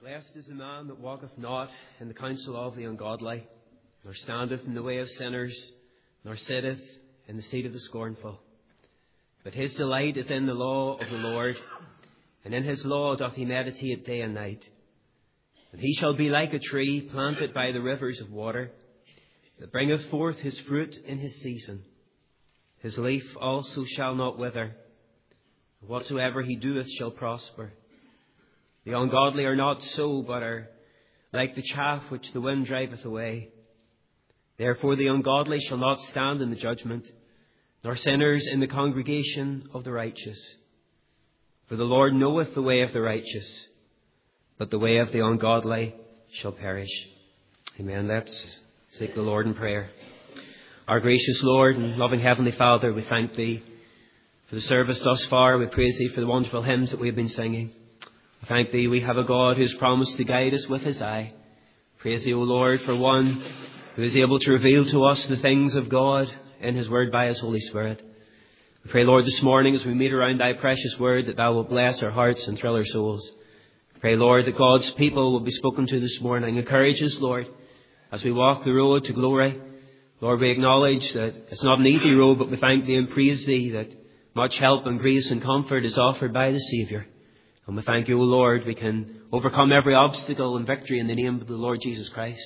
Blessed is the man that walketh not in the counsel of the ungodly, nor standeth in the way of sinners, nor sitteth in the seat of the scornful. But his delight is in the law of the Lord, and in his law doth he meditate day and night. And he shall be like a tree planted by the rivers of water, that bringeth forth his fruit in his season. His leaf also shall not wither, and whatsoever he doeth shall prosper. The ungodly are not so, but are like the chaff which the wind driveth away. Therefore the ungodly shall not stand in the judgment, nor sinners in the congregation of the righteous. For the Lord knoweth the way of the righteous, but the way of the ungodly shall perish. Amen. Let's seek the Lord in prayer. Our gracious Lord and loving Heavenly Father, we thank Thee for the service thus far. We praise Thee for the wonderful hymns that we have been singing. Thank Thee, we have a God who has promised to guide us with His eye. Praise Thee, O Lord, for one who is able to reveal to us the things of God in His Word by His Holy Spirit. We pray, Lord, this morning as we meet around Thy precious Word, that Thou wilt bless our hearts and thrill our souls. We pray, Lord, that God's people will be spoken to this morning. Encourage us, Lord, as we walk the road to glory. Lord, we acknowledge that it's not an easy road, but we thank Thee and praise Thee that much help and grace and comfort is offered by the Saviour. And we thank You, O Lord, we can overcome every obstacle and victory in the name of the Lord Jesus Christ.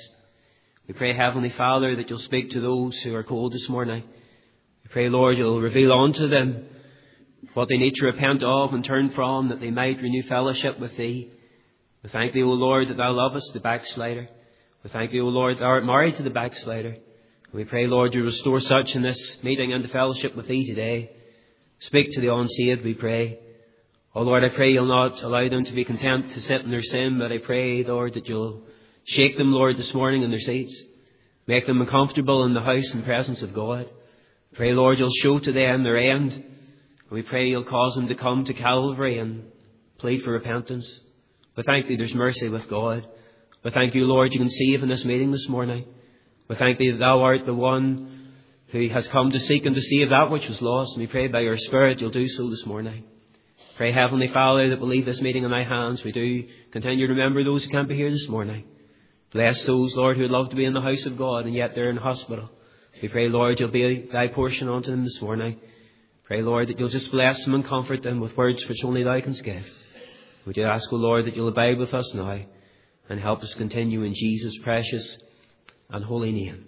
We pray, Heavenly Father, that You'll speak to those who are cold this morning. We pray, Lord, You'll reveal unto them what they need to repent of and turn from, that they might renew fellowship with Thee. We thank Thee, O Lord, that Thou lovest the backslider. We thank Thee, O Lord, Thou art married to the backslider. We pray, Lord, You restore such in this meeting and the fellowship with Thee today. Speak to the unsaved, we pray. Oh Lord, I pray You'll not allow them to be content to sit in their sin, but I pray, Lord, that You'll shake them, Lord, this morning in their seats. Make them uncomfortable in the house and presence of God. Pray, Lord, You'll show to them their end. We pray You'll cause them to come to Calvary and plead for repentance. We thank Thee there's mercy with God. We thank You, Lord, You can save in this meeting this morning. We thank Thee that Thou art the one who has come to seek and to save that which was lost. And we pray by Your Spirit You'll do so this morning. Pray, Heavenly Father, that we'll leave this meeting in Thy hands. We do continue to remember those who can't be here this morning. Bless those, Lord, who would love to be in the house of God and yet they're in hospital. We pray, Lord, You'll be Thy portion unto them this morning. Pray, Lord, that You'll just bless them and comfort them with words which only Thou canst give. We do ask, O Lord, that You'll abide with us now and help us continue in Jesus' precious and holy name.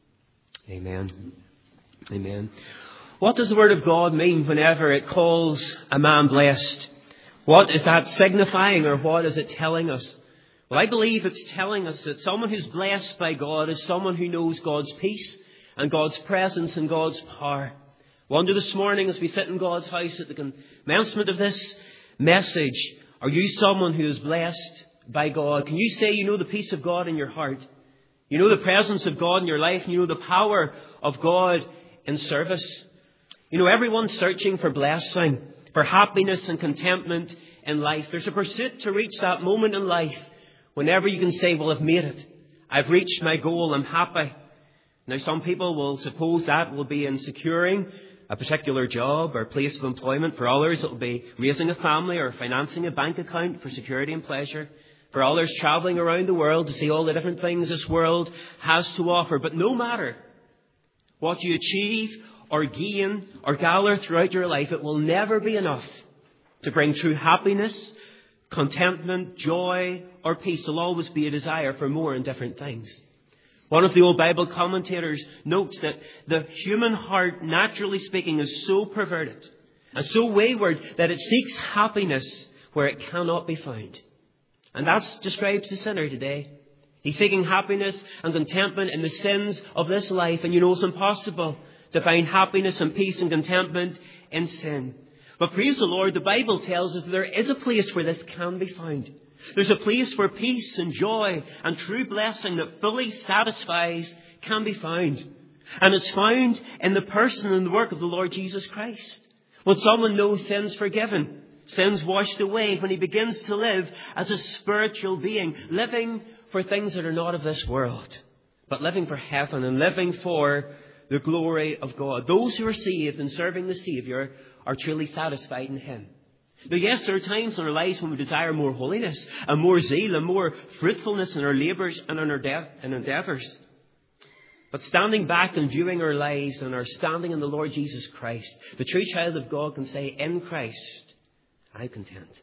Amen. Amen. What does the Word of God mean whenever it calls a man blessed? What is that signifying, or what is it telling us? Well, I believe it's telling us that someone who's blessed by God is someone who knows God's peace and God's presence and God's power. I wonder this morning as we sit in God's house at the commencement of this message, are you someone who is blessed by God? Can you say you know the peace of God in your heart? You know the presence of God in your life, and you know the power of God in service? You know, everyone's searching for blessing, for happiness and contentment in life. There's a pursuit to reach that moment in life whenever you can say, well, I've made it. I've reached my goal. I'm happy. Now, some people will suppose that will be in securing a particular job or place of employment. For others, it will be raising a family or financing a bank account for security and pleasure. For others, travelling around the world to see all the different things this world has to offer. But no matter what you achieve or gain or gather throughout your life, it will never be enough to bring true happiness, contentment, joy or peace. There'll always be a desire for more and different things. One of the old Bible commentators notes that the human heart, naturally speaking, is so perverted and so wayward that it seeks happiness where it cannot be found. And that describes the sinner today. He's seeking happiness and contentment in the sins of this life. And you know it's impossible to find happiness and peace and contentment in sin. But praise the Lord, the Bible tells us there is a place where this can be found. There's a place where peace and joy and true blessing that fully satisfies can be found. And it's found in the person and the work of the Lord Jesus Christ. When someone knows sins forgiven, sins washed away, when he begins to live as a spiritual being, living for things that are not of this world, but living for heaven and living for the glory of God. Those who are saved and serving the Saviour are truly satisfied in Him. Now, yes, there are times in our lives when we desire more holiness and more zeal and more fruitfulness in our labours and in our endeavours. But standing back and viewing our lives and our standing in the Lord Jesus Christ, the true child of God can say, in Christ, I'm content.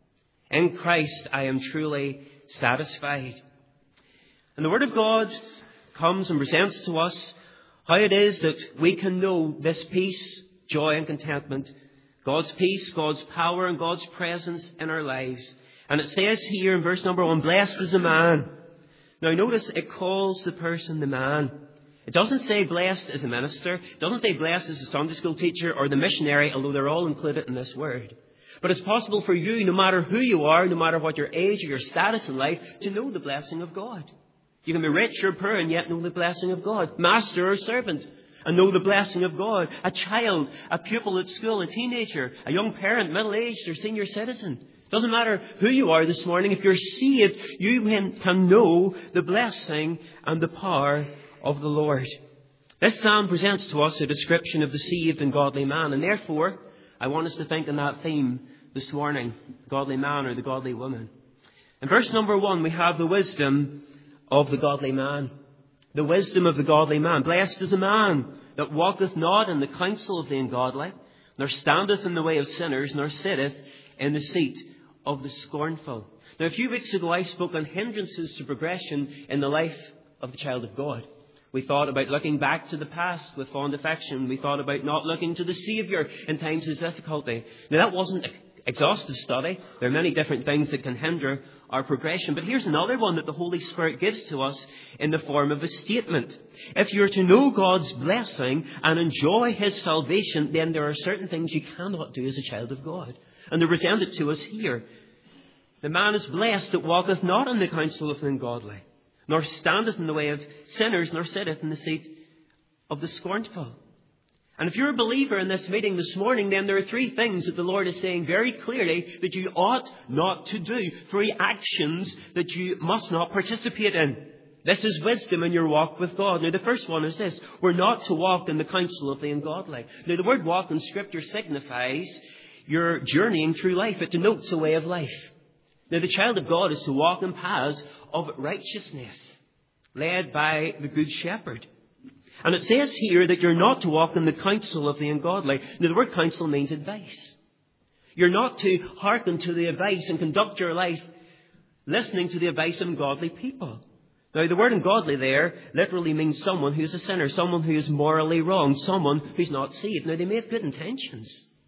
In Christ, I am truly satisfied. And the Word of God comes and presents to us how it is that we can know this peace, joy and contentment, God's peace, God's power and God's presence in our lives. And it says here in verse number 1, blessed is the man. Now notice it calls the person the man. It doesn't say blessed as a minister. It doesn't say blessed as a Sunday school teacher or the missionary, although they're all included in this word. But it's possible for you, no matter who you are, no matter what your age or your status in life, to know the blessing of God. You can be rich or poor and yet know the blessing of God. Master or servant and know the blessing of God. A child, a pupil at school, a teenager, a young parent, middle-aged or senior citizen. It doesn't matter who you are this morning. If you're saved, you can know the blessing and the power of the Lord. This psalm presents to us a description of the saved and godly man. And therefore, I want us to think on that theme this morning. The godly man or the godly woman. In verse number 1, we have the wisdom of the godly man. The wisdom of the godly man. Blessed is a man that walketh not in the counsel of the ungodly, nor standeth in the way of sinners, nor sitteth in the seat of the scornful. Now, a few weeks ago, I spoke on hindrances to progression in the life of the child of God. We thought about looking back to the past with fond affection. We thought about not looking to the Saviour in times of difficulty. Now, that wasn't an exhaustive study. There are many different things that can hinder our progression. But here's another one that the Holy Spirit gives to us in the form of a statement. If you're to know God's blessing and enjoy His salvation, then there are certain things you cannot do as a child of God. And they're presented to us here. The man is blessed that walketh not in the counsel of the ungodly, nor standeth in the way of sinners, nor sitteth in the seat of the scornful. And if you're a believer in this meeting this morning, then there are three things that the Lord is saying very clearly that you ought not to do. Three actions that you must not participate in. This is wisdom in your walk with God. Now, the first one is this. We're not to walk in the counsel of the ungodly. Now, the word walk in Scripture signifies your journeying through life. It denotes a way of life. Now, the child of God is to walk in paths of righteousness, led by the Good Shepherd. And it says here that you're not to walk in the counsel of the ungodly. Now, the word counsel means advice. You're not to hearken to the advice and conduct your life listening to the advice of ungodly people. Now, the word ungodly there literally means someone who's a sinner, someone who is morally wrong, someone who's not saved. Now, they may have good intentions.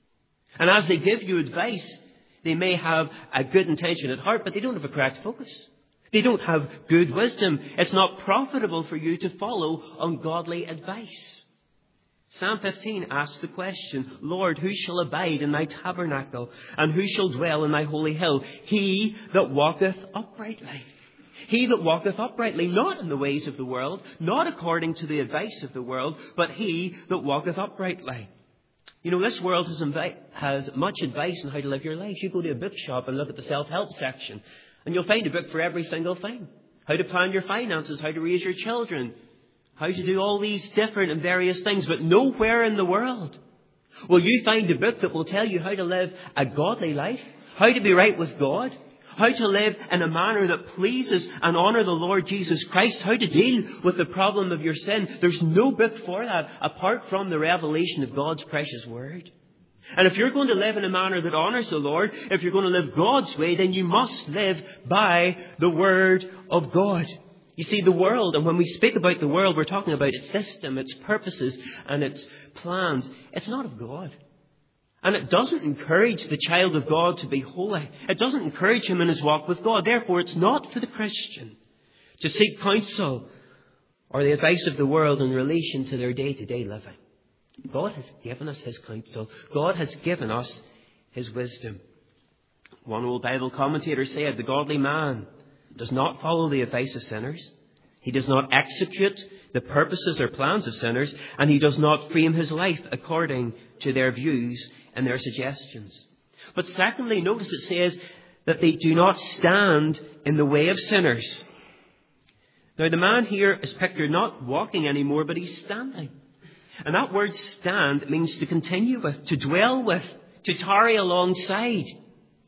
And as they give you advice, they may have a good intention at heart, but they don't have a correct focus. They don't have good wisdom. It's not profitable for you to follow ungodly advice. Psalm 15 asks the question, Lord, who shall abide in thy tabernacle, and who shall dwell in thy holy hill? He that walketh uprightly. He that walketh uprightly, not in the ways of the world, not according to the advice of the world, but he that walketh uprightly. You know, this world has much advice on how to live your life. You go to a bookshop and look at the self-help section, and you'll find a book for every single thing. How to plan your finances, how to raise your children, how to do all these different and various things. But nowhere in the world will you find a book that will tell you how to live a godly life, how to be right with God, how to live in a manner that pleases and honour the Lord Jesus Christ, how to deal with the problem of your sin. There's no book for that apart from the revelation of God's precious word. And if you're going to live in a manner that honours the Lord, if you're going to live God's way, then you must live by the Word of God. You see, the world, and when we speak about the world, we're talking about its system, its purposes, and its plans. It's not of God. And it doesn't encourage the child of God to be holy. It doesn't encourage him in his walk with God. Therefore, it's not for the Christian to seek counsel or the advice of the world in relation to their day-to-day living. God has given us His counsel. God has given us His wisdom. One old Bible commentator said, the godly man does not follow the advice of sinners. He does not execute the purposes or plans of sinners. And he does not frame his life according to their views and their suggestions. But secondly, notice it says that they do not stand in the way of sinners. Now, the man here is pictured not walking anymore, but he's standing. And that word stand means to continue with, to dwell with, to tarry alongside.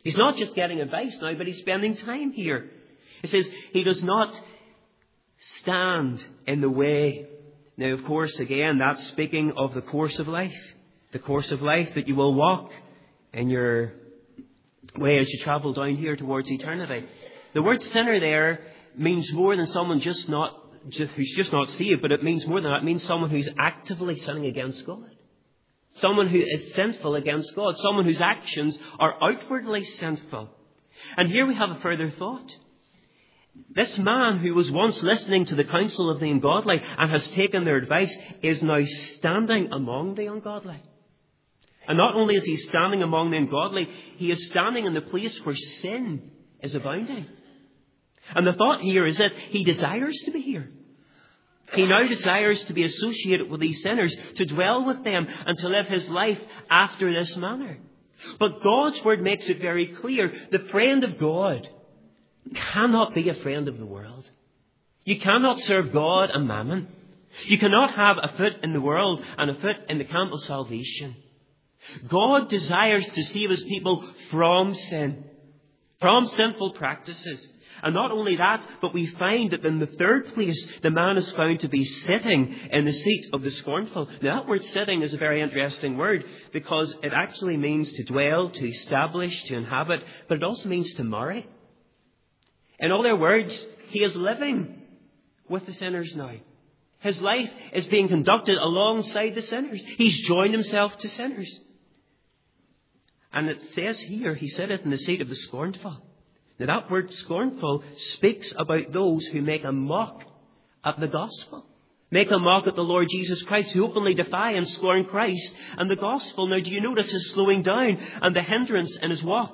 He's not just getting advice now, but he's spending time here. It says he does not stand in the way. Now, of course, again, that's speaking of the course of life. The course of life that you will walk in your way as you travel down here towards eternity. The word sinner there means more than someone who's just not saved, but it means more than that. It means someone who's actively sinning against God. Someone who is sinful against God. Someone whose actions are outwardly sinful. And here we have a further thought. This man who was once listening to the counsel of the ungodly and has taken their advice is now standing among the ungodly. And not only is he standing among the ungodly, he is standing in the place where sin is abounding. And the thought here is that he desires to be here. He now desires to be associated with these sinners, to dwell with them and to live his life after this manner. But God's word makes it very clear. The friend of God cannot be a friend of the world. You cannot serve God and mammon. You cannot have a foot in the world and a foot in the camp of salvation. God desires to save his people from sin, from sinful practices. And not only that, but we find that in the third place, the man is found to be sitting in the seat of the scornful. Now, that word sitting is a very interesting word because it actually means to dwell, to establish, to inhabit, but it also means to marry. In other words, he is living with the sinners now. His life is being conducted alongside the sinners. He's joined himself to sinners. And it says here, he sitteth in the seat of the scornful. Now that word scornful speaks about those who make a mock at the gospel. Make a mock at the Lord Jesus Christ, who openly defy and scorn Christ and the gospel. Now do you notice his slowing down and the hindrance in his walk?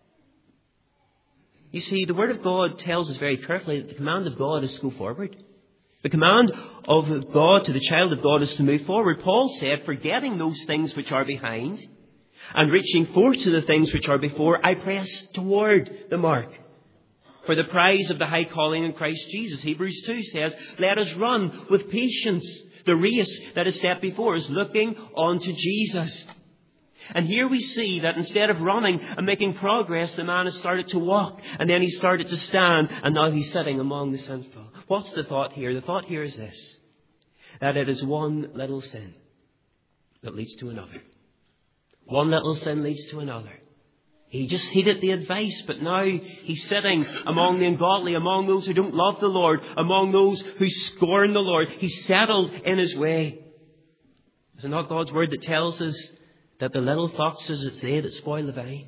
You see, the Word of God tells us very carefully that the command of God is to go forward. The command of God to the child of God is to move forward. Paul said, forgetting those things which are behind and reaching forth to the things which are before, I press toward the mark for the prize of the high calling in Christ Jesus. Hebrews 2 says, let us run with patience the race that is set before us, looking unto Jesus. And here we see that instead of running and making progress, the man has started to walk, and then he started to stand, and now he's sitting among the sinful. What's the thought here? The thought here is this, that it is one little sin that leads to another. One little sin leads to another. He just heeded the advice, but now he's sitting among the ungodly, among those who don't love the Lord, among those who scorn the Lord. He's settled in his way. Is it not God's word that tells us that the little foxes, it's they that spoil the vine?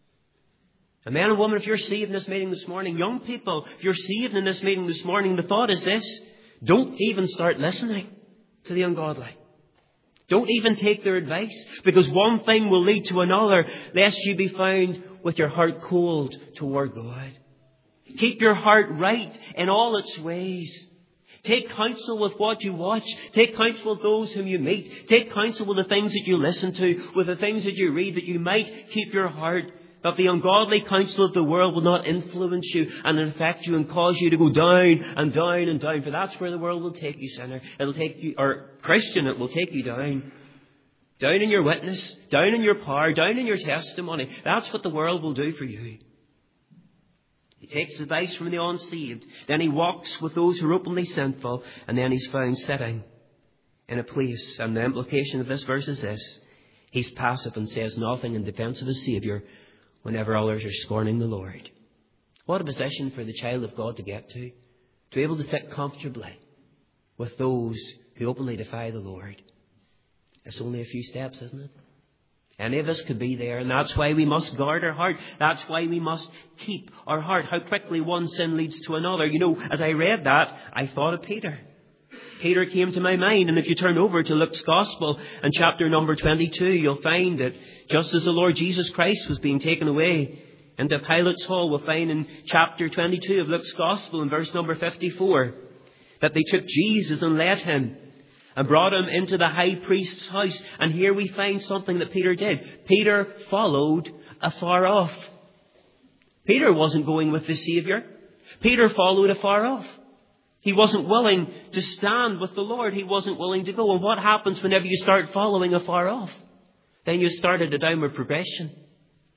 And man and woman, if you're saved in this meeting this morning, young people, if you're saved in this meeting this morning, the thought is this: don't even start listening to the ungodly. Don't even take their advice, because one thing will lead to another, lest you be found with your heart cold toward God. Keep your heart right in all its ways. Take counsel with what you watch. Take counsel with those whom you meet. Take counsel with the things that you listen to, with the things that you read, that you might keep your heart, that the ungodly counsel of the world will not influence you and infect you and cause you to go down and down and down. For that's where the world will take you, sinner. It'll take you, or Christian, it will take you down. Down in your witness, down in your power, down in your testimony. That's what the world will do for you. He takes advice from the unsaved. Then he walks with those who are openly sinful. And then he's found sitting in a place. And the implication of this verse is this: he's passive and says nothing in defense of his Saviour whenever others are scorning the Lord. What a position for the child of God to get to be able to sit comfortably with those who openly defy the Lord. It's only a few steps, isn't it? Any of us could be there, and that's why we must guard our heart. That's why we must keep our heart. How quickly one sin leads to another. You know, as I read that, I thought of Peter. Peter came to my mind, and if you turn over to Luke's Gospel and chapter number 22, you'll find that just as the Lord Jesus Christ was being taken away into Pilate's hall, we'll find in chapter 22 of Luke's Gospel in verse number 54 that they took Jesus and led him and brought him into the high priest's house. And here we find something that Peter did. Peter followed afar off. Peter wasn't going with the Saviour. Peter followed afar off. He wasn't willing to stand with the Lord. He wasn't willing to go. And what happens whenever you start following afar off? Then you started a downward progression.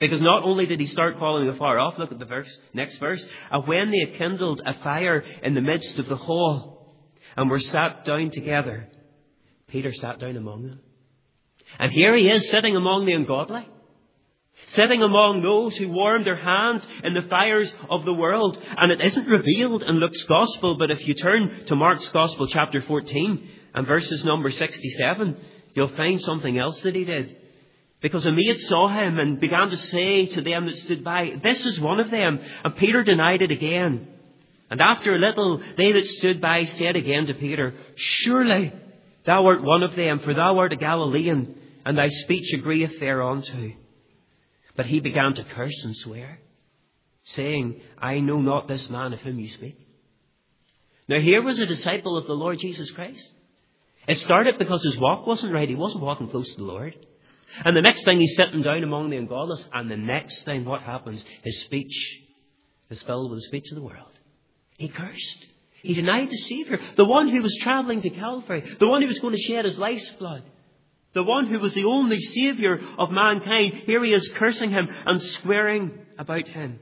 Because not only did he start calling afar off, look at the next verse, and when they had kindled a fire in the midst of the hall, and were sat down together, Peter sat down among them. And here he is, sitting among the ungodly, sitting among those who warmed their hands in the fires of the world. And it isn't revealed in Luke's Gospel, but if you turn to Mark's Gospel, chapter 14, and verses number 67, you'll find something else that he did. Because a maid saw him and began to say to them that stood by, "This is one of them." And Peter denied it again. And after a little, they that stood by said again to Peter, "Surely thou art one of them, for thou art a Galilean, and thy speech agreeth thereunto." But he began to curse and swear, saying, "I know not this man of whom you speak." Now here was a disciple of the Lord Jesus Christ. It started because his walk wasn't right. He wasn't walking close to the Lord. And the next thing, he's sitting down among the ungodless. And the next thing, what happens? His speech is filled with the speech of the world. He cursed. He denied the Saviour, the one who was travelling to Calvary, the one who was going to shed his life's blood, the one who was the only Saviour of mankind. Here he is cursing him and swearing about him.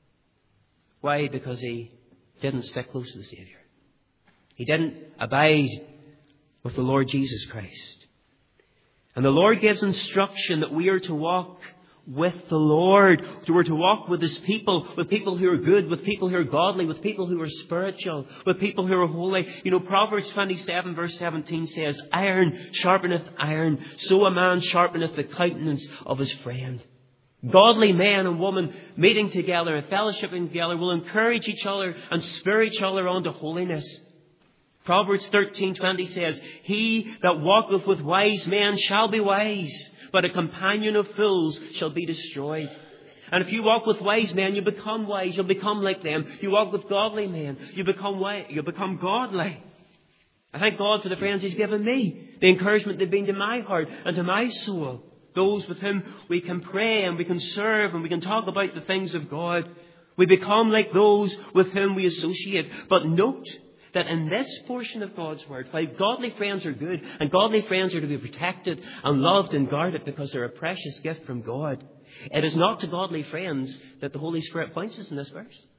Why? Because he didn't stick close to the Saviour. He didn't abide with the Lord Jesus Christ. And the Lord gives instruction that we are to walk with the Lord. We're to walk with His people, with people who are good, with people who are godly, with people who are spiritual, with people who are holy. You know, Proverbs 27 verse 17 says, "Iron sharpeneth iron, so a man sharpeneth the countenance of his friend." Godly men and women meeting together and fellowshipping together will encourage each other and spur each other on to holiness. Proverbs 13:20 says, "He that walketh with wise men shall be wise, but a companion of fools shall be destroyed." And if you walk with wise men, you become wise. You'll become like them. You walk with godly men, you become wise. You become godly. I thank God for the friends He's given me, the encouragement they've been to my heart and to my soul. Those with whom we can pray and we can serve and we can talk about the things of God. We become like those with whom we associate. But note that in this portion of God's Word, while godly friends are good and godly friends are to be protected and loved and guarded because they're a precious gift from God, it is not to godly friends that the Holy Spirit points us in this verse.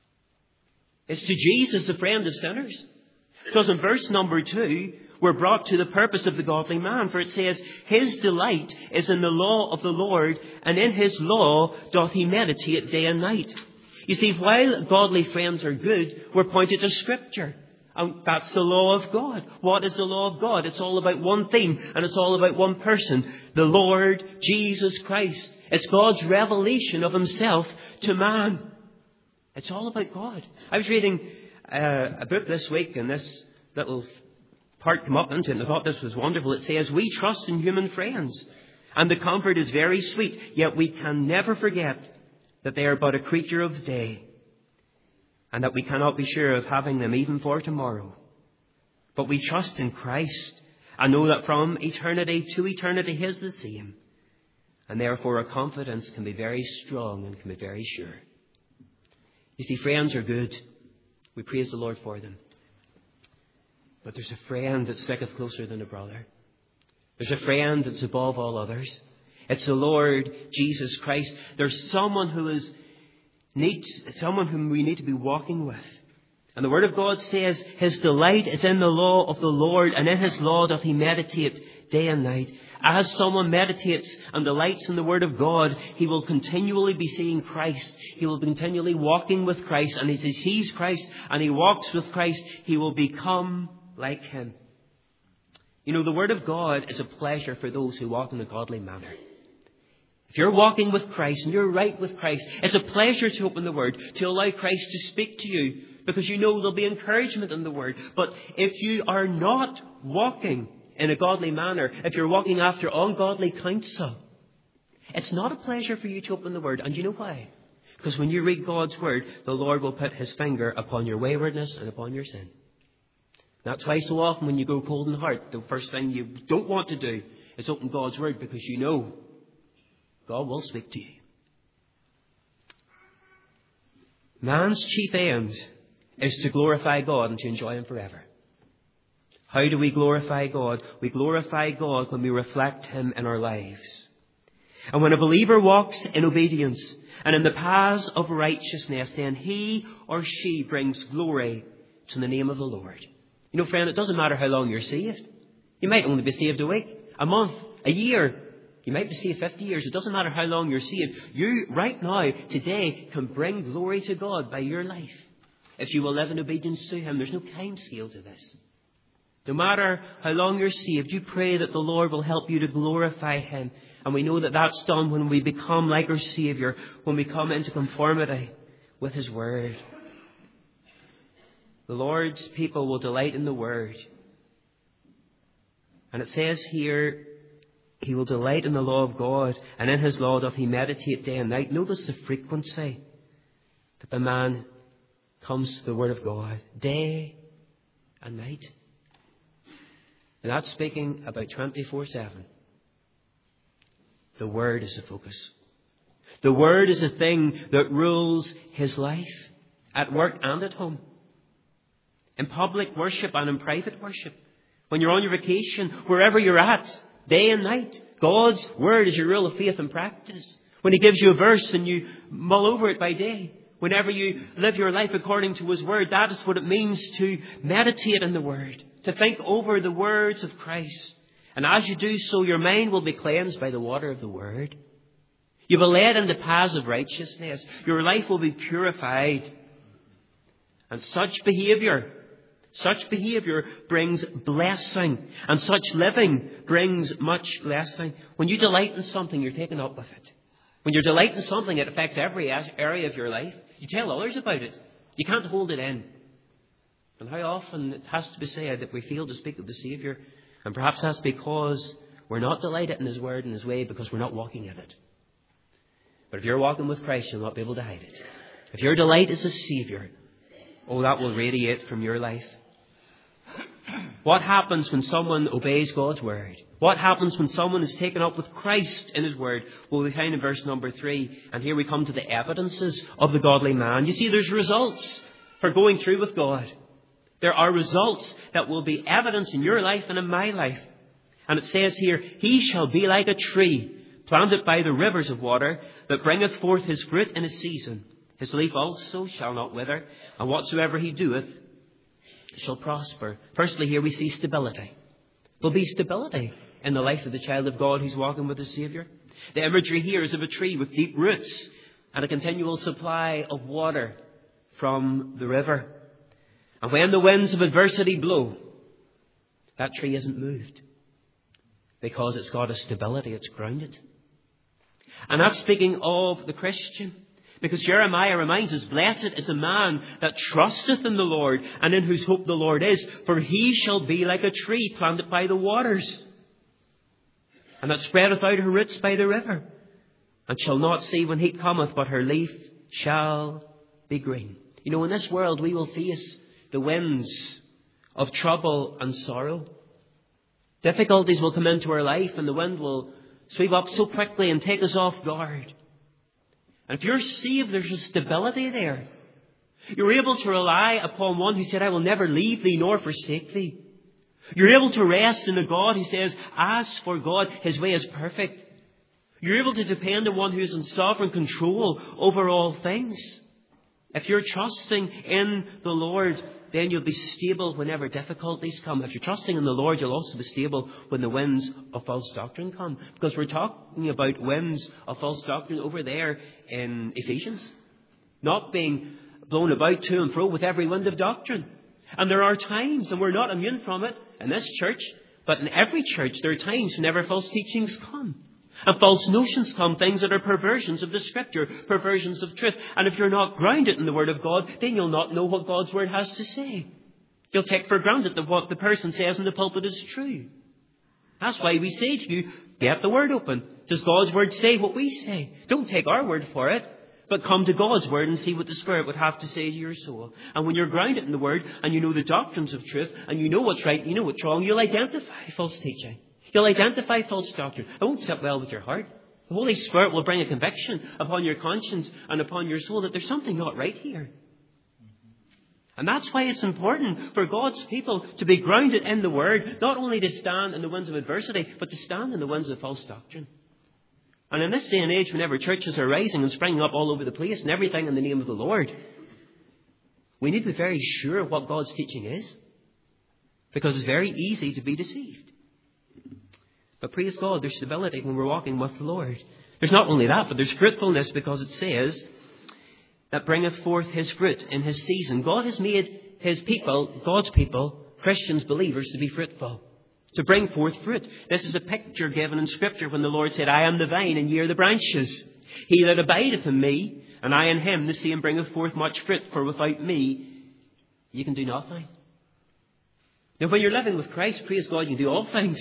It's to Jesus, the friend of sinners. Because in verse number 2, we're brought to the purpose of the godly man. For it says, "His delight is in the law of the Lord, and in His law doth he meditate day and night." You see, while godly friends are good, we're pointed to Scripture. And that's the law of God. What is the law of God? It's all about one theme, and it's all about one person, the Lord Jesus Christ. It's God's revelation of Himself to man. It's all about God. I was reading a book this week, and this little part came up into it, and I thought this was wonderful. It says, "We trust in human friends, and the comfort is very sweet, yet we can never forget that they are but a creature of the day, and that we cannot be sure of having them even for tomorrow. But we trust in Christ and know that from eternity to eternity He is the same. And therefore our confidence can be very strong and can be very sure." You see, friends are good. We praise the Lord for them. But there's a friend that sticketh closer than a brother. There's a friend that's above all others. It's the Lord Jesus Christ. There's someone whom we need to be walking with. And the Word of God says, "His delight is in the law of the Lord, and in His law doth he meditate day and night." As someone meditates and delights in the Word of God, he will continually be seeing Christ. He will be continually walking with Christ. And as he sees Christ and he walks with Christ, he will become like Him. You know, the Word of God is a pleasure for those who walk in a godly manner. If you're walking with Christ and you're right with Christ, it's a pleasure to open the Word, to allow Christ to speak to you, because you know there'll be encouragement in the Word. But if you are not walking in a godly manner, if you're walking after ungodly counsel, it's not a pleasure for you to open the Word. And you know why? Because when you read God's Word, the Lord will put His finger upon your waywardness and upon your sin. That's why so often when you grow cold in heart, the first thing you don't want to do is open God's Word, because you know God will speak to you. Man's chief end is to glorify God and to enjoy Him forever. How do we glorify God? We glorify God when we reflect Him in our lives. And when a believer walks in obedience and in the paths of righteousness, then he or she brings glory to the name of the Lord. You know, friend, it doesn't matter how long you're saved. You might only be saved a week, a month, a year. You might be saved 50 years. It doesn't matter how long you're saved. You, right now, today, can bring glory to God by your life. If you will live in obedience to Him, there's no time scale to this. No matter how long you're saved, you pray that the Lord will help you to glorify Him. And we know that that's done when we become like our Saviour, when we come into conformity with His Word. The Lord's people will delight in the Word. And it says here, he will delight in the law of God, and in His law doth he meditate day and night. Notice the frequency that the man comes to the Word of God, day and night. And that's speaking about 24/7. The Word is the focus. The Word is the thing that rules his life, at work and at home, in public worship and in private worship. When you're on your vacation, wherever you're at, day and night, God's Word is your rule of faith and practice. When He gives you a verse and you mull over it by day, whenever you live your life according to His Word, that is what it means to meditate in the Word, to think over the words of Christ. And as you do so, your mind will be cleansed by the water of the Word. You'll be led into paths of righteousness. Your life will be purified. And such behaviour brings blessing. And such living brings much blessing. When you delight in something, you're taken up with it. When you delight in something, it affects every area of your life. You tell others about it. You can't hold it in. And how often it has to be said that we fail to speak of the Saviour. And perhaps that's because we're not delighted in His Word and His way because we're not walking in it. But if you're walking with Christ, you'll not be able to hide it. If your delight is the Saviour, that will radiate from your life. What happens when someone obeys God's Word? What happens when someone is taken up with Christ in His Word? Well, we find in verse number 3, and here we come to the evidences of the godly man. You see, there's results for going through with God. There are results that will be evidence in your life and in my life. And it says here, he shall be like a tree planted by the rivers of water, that bringeth forth his fruit in his season. His leaf also shall not wither, and whatsoever he doeth shall prosper. Firstly, here we see stability. There'll be stability in the life of the child of God who's walking with the Saviour. The imagery here is of a tree with deep roots and a continual supply of water from the river. And when the winds of adversity blow, that tree isn't moved because it's got a stability, it's grounded. And that's speaking of the Christian. Because Jeremiah reminds us, blessed is a man that trusteth in the Lord, and in whose hope the Lord is. For he shall be like a tree planted by the waters, and that spreadeth out her roots by the river, and shall not see when heat cometh, but her leaf shall be green. You know, in this world we will face the winds of trouble and sorrow. Difficulties will come into our life, and the wind will sweep up so quickly and take us off guard. And if you're saved, there's a stability there. You're able to rely upon one who said, I will never leave thee nor forsake thee. You're able to rest in a God who says, as for God, His way is perfect. You're able to depend on one who is in sovereign control over all things. If you're trusting in the Lord, then you'll be stable whenever difficulties come. If you're trusting in the Lord, you'll also be stable when the winds of false doctrine come. Because we're talking about winds of false doctrine over there in Ephesians. Not being blown about to and fro with every wind of doctrine. And there are times, and we're not immune from it in this church, but in every church there are times whenever false teachings come. And false notions come, things that are perversions of the Scripture, perversions of truth. And if you're not grounded in the Word of God, then you'll not know what God's Word has to say. You'll take for granted that what the person says in the pulpit is true. That's why we say to you, get the Word open. Does God's Word say what we say? Don't take our word for it, but come to God's Word and see what the Spirit would have to say to your soul. And when you're grounded in the Word, and you know the doctrines of truth, and you know what's right, and you know what's wrong, you'll identify false teaching. You'll identify false doctrine. It won't sit well with your heart. The Holy Spirit will bring a conviction upon your conscience and upon your soul that there's something not right here. And that's why it's important for God's people to be grounded in the Word, not only to stand in the winds of adversity, but to stand in the winds of false doctrine. And in this day and age, whenever churches are rising and springing up all over the place and everything in the name of the Lord, we need to be very sure of what God's teaching is, because it's very easy to be deceived. But praise God, there's stability when we're walking with the Lord. There's not only that, but there's fruitfulness, because it says that bringeth forth his fruit in his season. God has made his people, God's people, Christians, believers, to be fruitful, to bring forth fruit. This is a picture given in Scripture when the Lord said, I am the vine and ye are the branches. He that abideth in me, and I in him, the same bringeth forth much fruit, for without me you can do nothing. Now, when you're living with Christ, praise God, you can do all things.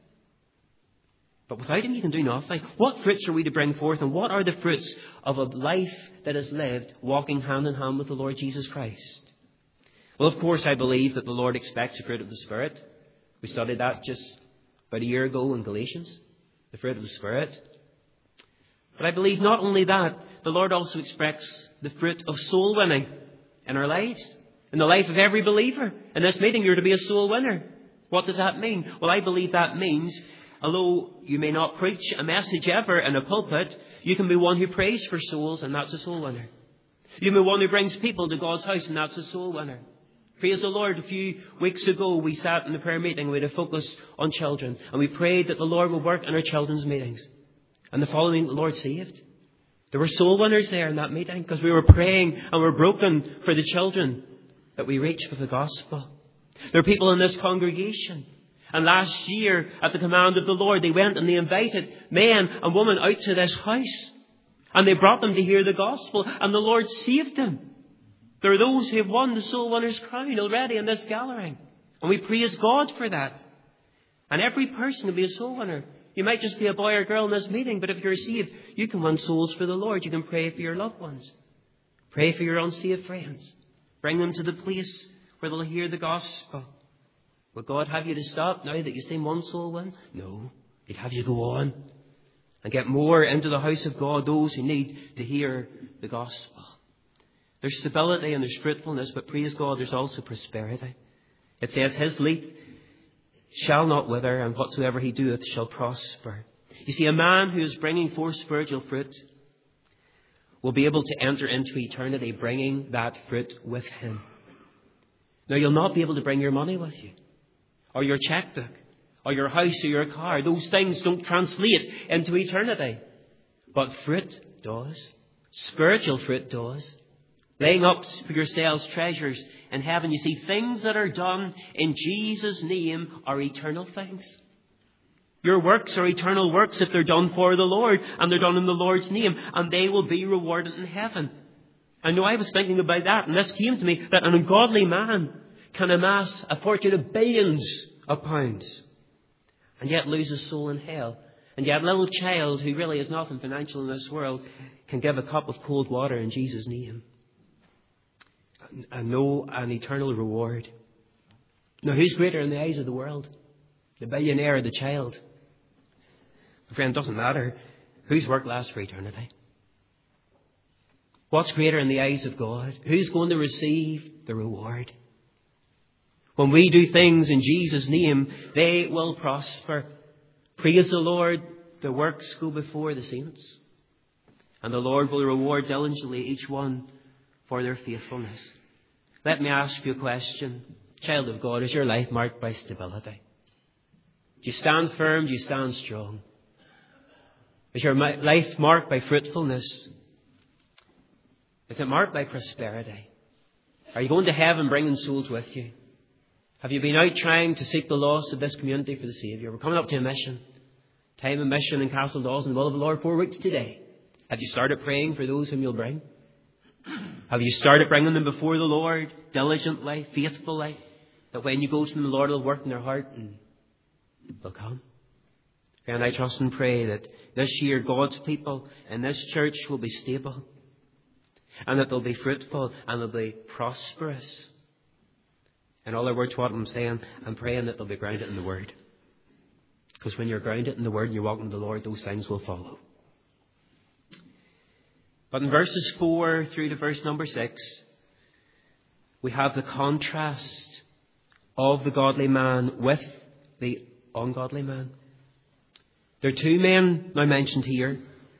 But without him, you can do nothing. What fruits are we to bring forth, and what are the fruits of a life that is lived walking hand in hand with the Lord Jesus Christ? Well, of course, I believe that the Lord expects the fruit of the Spirit. We studied that just about a year ago in Galatians, the fruit of the Spirit. But I believe not only that, the Lord also expects the fruit of soul winning in our lives, in the life of every believer. In this meeting, you're to be a soul winner. What does that mean? Well, I believe that means, although you may not preach a message ever in a pulpit, you can be one who prays for souls, and that's a soul winner. You can be one who brings people to God's house, and that's a soul winner. Praise the Lord. A few weeks ago, we sat in the prayer meeting. We had a focus on children, and we prayed that the Lord would work in our children's meetings. And the following, the Lord saved. There were soul winners there in that meeting, because we were praying and we were broken for the children that we reached with the gospel. There are people in this congregation. And last year, at the command of the Lord, they went and they invited men and women out to this house. And they brought them to hear the gospel. And the Lord saved them. There are those who have won the soul winner's crown already in this gathering. And we praise God for that. And every person can be a soul winner. You might just be a boy or girl in this meeting, but if you're saved, you can win souls for the Lord. You can pray for your loved ones. Pray for your unsaved friends. Bring them to the place where they'll hear the gospel. Will God have you to stop now that you've seen one soul win? No. He'd have you go on and get more into the house of God, those who need to hear the gospel. There's stability and there's fruitfulness, but praise God, there's also prosperity. It says, his leaf shall not wither, and whatsoever he doeth shall prosper. You see, a man who is bringing forth spiritual fruit will be able to enter into eternity bringing that fruit with him. Now, you'll not be able to bring your money with you, or your checkbook, or your house, or your car. Those things don't translate into eternity. But fruit does. Spiritual fruit does. Laying up for yourselves treasures in heaven. You see, things that are done in Jesus' name are eternal things. Your works are eternal works if they're done for the Lord, and they're done in the Lord's name, and they will be rewarded in heaven. I know I was thinking about that, and this came to me, that an ungodly man can amass a fortune of billions of pounds and yet lose his soul in hell. And yet a little child who really is nothing financial in this world can give a cup of cold water in Jesus' name and know an eternal reward. Now, who's greater in the eyes of the world? The billionaire or the child? My friend, it doesn't matter. Whose work lasts for eternity? What's greater in the eyes of God? Who's going to receive the reward? When we do things in Jesus' name, they will prosper. Praise the Lord, the works go before the saints. And the Lord will reward diligently each one for their faithfulness. Let me ask you a question. Child of God, is your life marked by stability? Do you stand firm? Do you stand strong? Is your life marked by fruitfulness? Is it marked by prosperity? Are you going to heaven bringing souls with you? Have you been out trying to seek the lost of this community for the Saviour? We're coming up to a mission. Time of mission in Castle Dawes in the will of the Lord 4 weeks today. Have you started praying for those whom you'll bring? Have you started bringing them before the Lord diligently, faithfully, that when you go to them, the Lord will work in their heart and they'll come? And I trust and pray that this year God's people in this church will be stable, and that they'll be fruitful and they'll be prosperous. In other words, what I'm saying, I'm praying that they'll be grounded in the Word. Because when you're grounded in the Word and you're walking with the Lord, those things will follow. But in verses 4 through to verse number 6, we have the contrast of the godly man with the ungodly man. There are two men now mentioned here.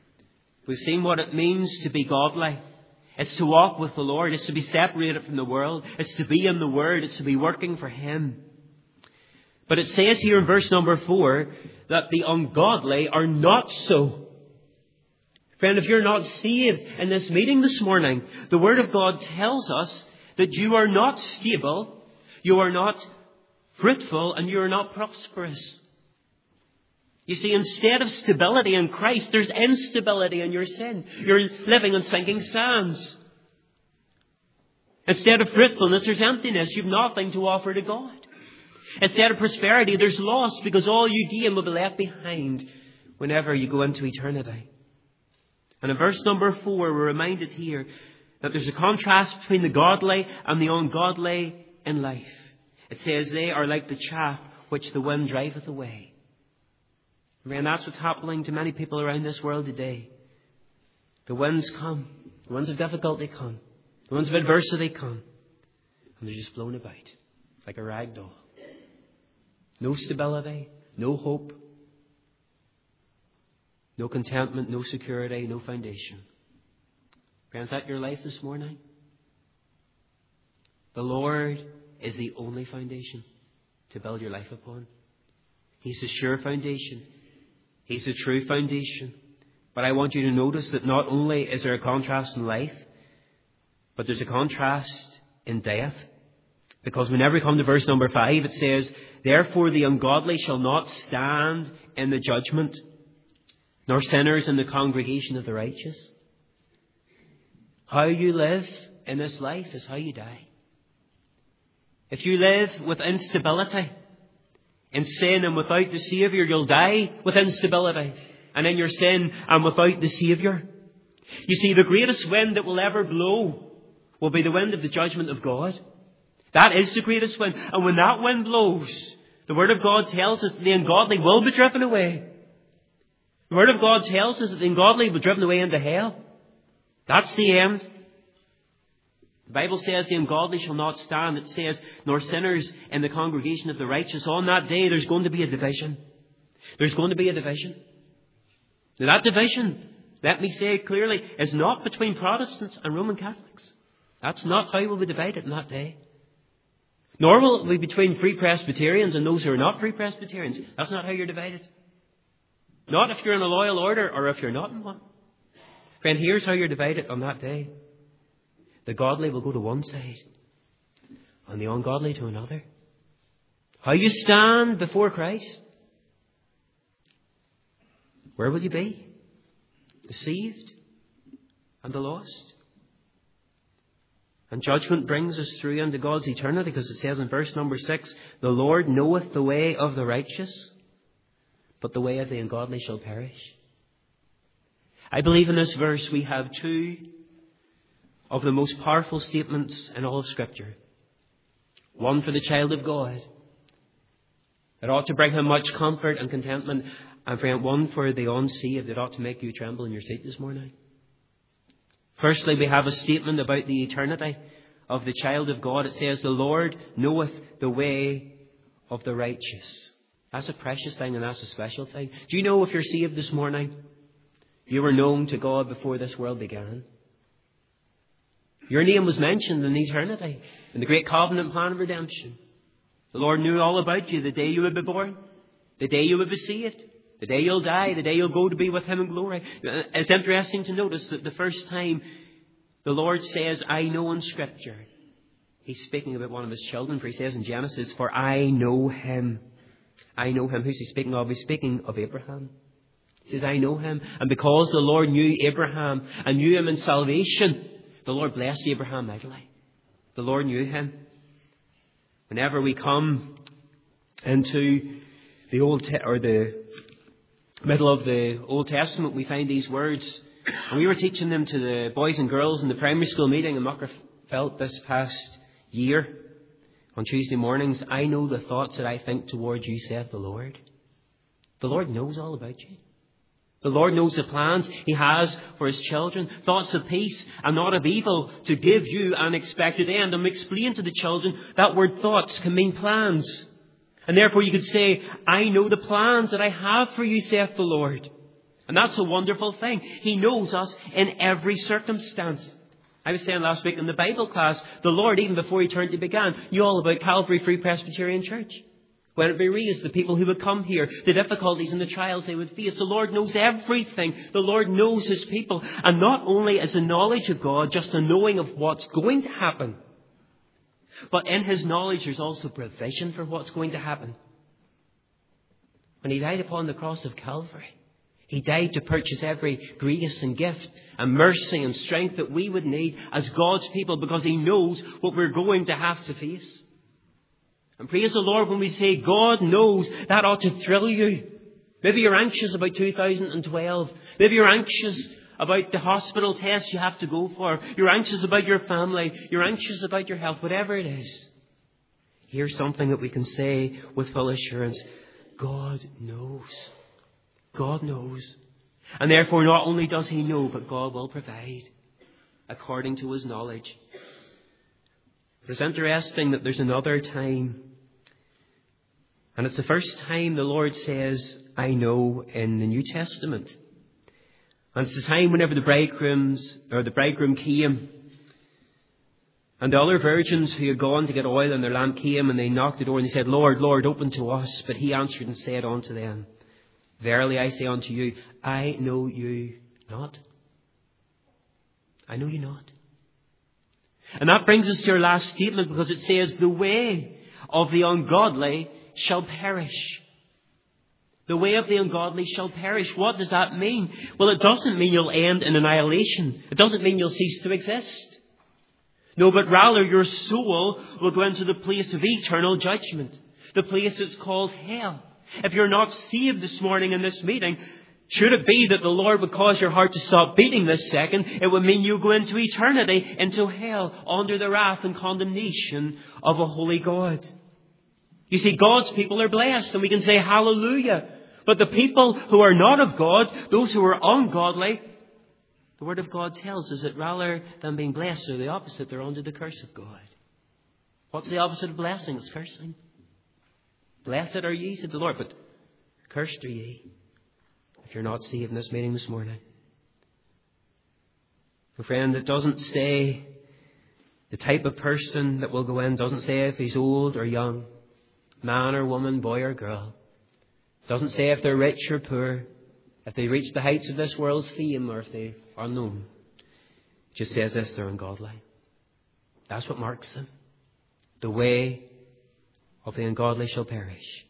We've seen what it means to be godly. It's to walk with the Lord. It's to be separated from the world. It's to be in the Word. It's to be working for Him. But it says here in verse number 4 that the ungodly are not so. Friend, if you're not saved in this meeting this morning, the Word of God tells us that you are not stable, you are not fruitful, and you are not prosperous. You see, instead of stability in Christ, there's instability in your sin. You're living on sinking sands. Instead of fruitfulness, there's emptiness. You've nothing to offer to God. Instead of prosperity, there's loss, because all you gain will be left behind whenever you go into eternity. And in verse number 4, we're reminded here that there's a contrast between the godly and the ungodly in life. It says they are like the chaff which the wind driveth away. And that's what's happening to many people around this world today. The winds come. The winds of difficulty come. The winds of adversity come. And they're just blown about like a rag doll. No stability, no hope, no contentment, no security, no foundation. Friends, is that your life this morning? The Lord is the only foundation to build your life upon. He's the sure foundation. He's the true foundation. But I want you to notice that not only is there a contrast in life, but there's a contrast in death. Because whenever we come to verse number 5, it says, therefore the ungodly shall not stand in the judgment, nor sinners in the congregation of the righteous. How you live in this life is how you die. If you live with instability, in sin and without the Saviour, you'll die with instability. And in your sin and without the Saviour. You see, the greatest wind that will ever blow will be the wind of the judgment of God. That is the greatest wind. And when that wind blows, the Word of God tells us that the ungodly will be driven away. The Word of God tells us that the ungodly will be driven away into hell. That's the end. The Bible says the ungodly shall not stand. It says, nor sinners in the congregation of the righteous. On that day, there's going to be a division. There's going to be a division. Now, that division, let me say it clearly, is not between Protestants and Roman Catholics. That's not how we'll be divided on that day. Nor will it be between Free Presbyterians and those who are not Free Presbyterians. That's not how you're divided. Not if you're in a loyal order or if you're not in one. Friend, here's how you're divided on that day. The godly will go to one side and the ungodly to another. How you stand before Christ? Where will you be? The saved and the lost. And judgment brings us through into God's eternity, because it says in verse number 6, the Lord knoweth the way of the righteous, but the way of the ungodly shall perish. I believe in this verse we have two of the most powerful statements in all of Scripture. One for the child of God, that ought to bring him much comfort and contentment. And friend, one for the unsaved that ought to make you tremble in your seat this morning. Firstly, we have a statement about the eternity of the child of God. It says, the Lord knoweth the way of the righteous. That's a precious thing, and that's a special thing. Do you know if you're saved this morning, you were known to God before this world began? Your name was mentioned in eternity, in the great covenant plan of redemption. The Lord knew all about you the day you would be born, the day you would be saved, the day you'll die, the day you'll go to be with Him in glory. It's interesting to notice that the first time the Lord says, I know in Scripture, He's speaking about one of His children, for He says in Genesis, for I know him. I know him. Who's He speaking of? He's speaking of Abraham. He says, I know him. And because the Lord knew Abraham and knew him in salvation, the Lord blessed Abraham mightily. The Lord knew him. Whenever we come into the middle of the Old Testament, we find these words. And we were teaching them to the boys and girls in the primary school meeting in Muckerfelt this past year on Tuesday mornings. I know the thoughts that I think towards you, saith the Lord. The Lord knows all about you. The Lord knows the plans He has for His children. Thoughts of peace and not of evil, to give you an expected end. And we explain to the children that word thoughts can mean plans. And therefore you could say, I know the plans that I have for you, saith the Lord. And that's a wonderful thing. He knows us in every circumstance. I was saying last week in the Bible class, the Lord, even before eternity began, knew all about Calvary Free Presbyterian Church. When it be raised, the people who would come here, the difficulties and the trials they would face. The Lord knows everything. The Lord knows His people. And not only is the knowledge of God just a knowing of what's going to happen, but in His knowledge there's also provision for what's going to happen. When He died upon the cross of Calvary, He died to purchase every grace and gift and mercy and strength that we would need as God's people, because He knows what we're going to have to face. And praise the Lord, when we say God knows, that ought to thrill you. Maybe you're anxious about 2012. Maybe you're anxious about the hospital tests you have to go for. You're anxious about your family. You're anxious about your health. Whatever it is, here's something that we can say with full assurance. God knows. God knows. And therefore, not only does He know, but God will provide according to His knowledge. It's interesting that there's another time, and it's the first time the Lord says, I know, in the New Testament. And it's the time whenever the bridegroom came, and the other virgins who had gone to get oil in their lamp came, and they knocked the door and they said, Lord, Lord, open to us. But He answered and said unto them, Verily I say unto you, I know you not. I know you not. And that brings us to our last statement, because it says, the way of the ungodly shall perish. The way of the ungodly shall perish. What does that mean? Well, it doesn't mean you'll end in annihilation. It doesn't mean you'll cease to exist. No, but rather your soul will go into the place of eternal judgment. The place that's called hell. If you're not saved this morning in this meeting, should it be that the Lord would cause your heart to stop beating this second, it would mean you go into eternity, into hell, under the wrath and condemnation of a holy God. You see, God's people are blessed, and we can say hallelujah. But the people who are not of God, those who are ungodly, the Word of God tells us that rather than being blessed, they're the opposite. They're under the curse of God. What's the opposite of blessing? It's cursing. Blessed are ye, said the Lord, but cursed are ye if you're not saved in this meeting this morning. My friend, it doesn't say the type of person that will go in. It doesn't say if he's old or young, man or woman, boy or girl. It doesn't say if they're rich or poor, if they reach the heights of this world's fame or if they are known. It just says this, they're ungodly. That's what marks them. The way of the ungodly shall perish.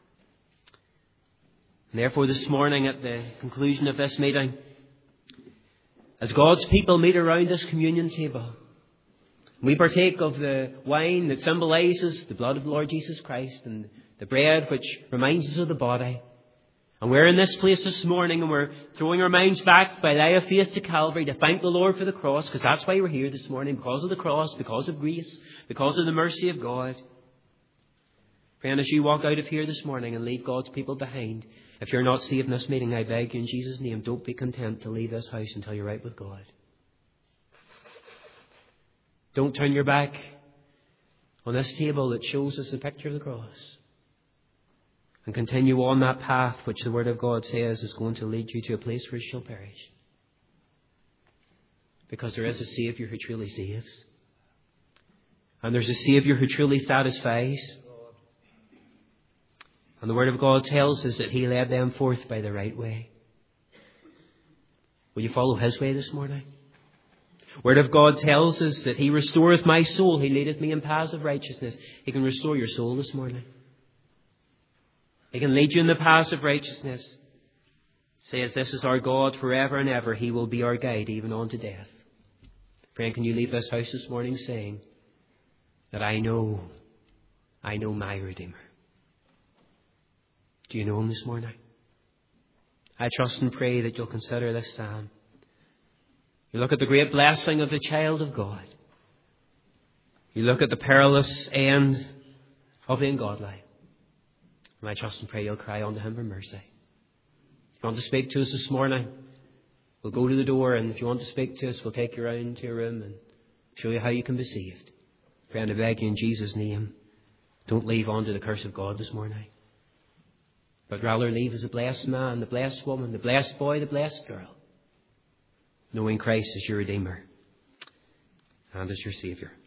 And therefore this morning at the conclusion of this meeting, as God's people meet around this communion table, we partake of the wine that symbolises the blood of the Lord Jesus Christ and the bread which reminds us of the body. And we're in this place this morning and we're throwing our minds back by lay of faith to Calvary to thank the Lord for the cross, because that's why we're here this morning, because of the cross, because of grace, because of the mercy of God. Friend, as you walk out of here this morning and leave God's people behind, if you're not saved in this meeting, I beg you in Jesus' name, don't be content to leave this house until you're right with God. Don't turn your back on this table that shows us the picture of the cross. And continue on that path which the Word of God says is going to lead you to a place where you shall perish. Because there is a Saviour who truly saves. And there's a Saviour who truly satisfies. And the Word of God tells us that He led them forth by the right way. Will you follow His way this morning? Word of God tells us that He restoreth my soul. He leadeth me in paths of righteousness. He can restore your soul this morning. He can lead you in the paths of righteousness. It says this is our God forever and ever. He will be our guide even unto death. Friend, can you leave this house this morning saying that I know my Redeemer? Do you know Him this morning? I trust and pray that you'll consider this psalm. You look at the great blessing of the child of God. You look at the perilous end of the ungodly. And I trust and pray you'll cry unto Him for mercy. If you want to speak to us this morning, we'll go to the door, and if you want to speak to us, we'll take you around to your room and show you how you can be saved. Friend, I beg you in Jesus' name, don't leave under the curse of God this morning. but rather leave as a blessed man, the blessed woman, the blessed boy, the blessed girl, knowing Christ as your Redeemer and as your Saviour.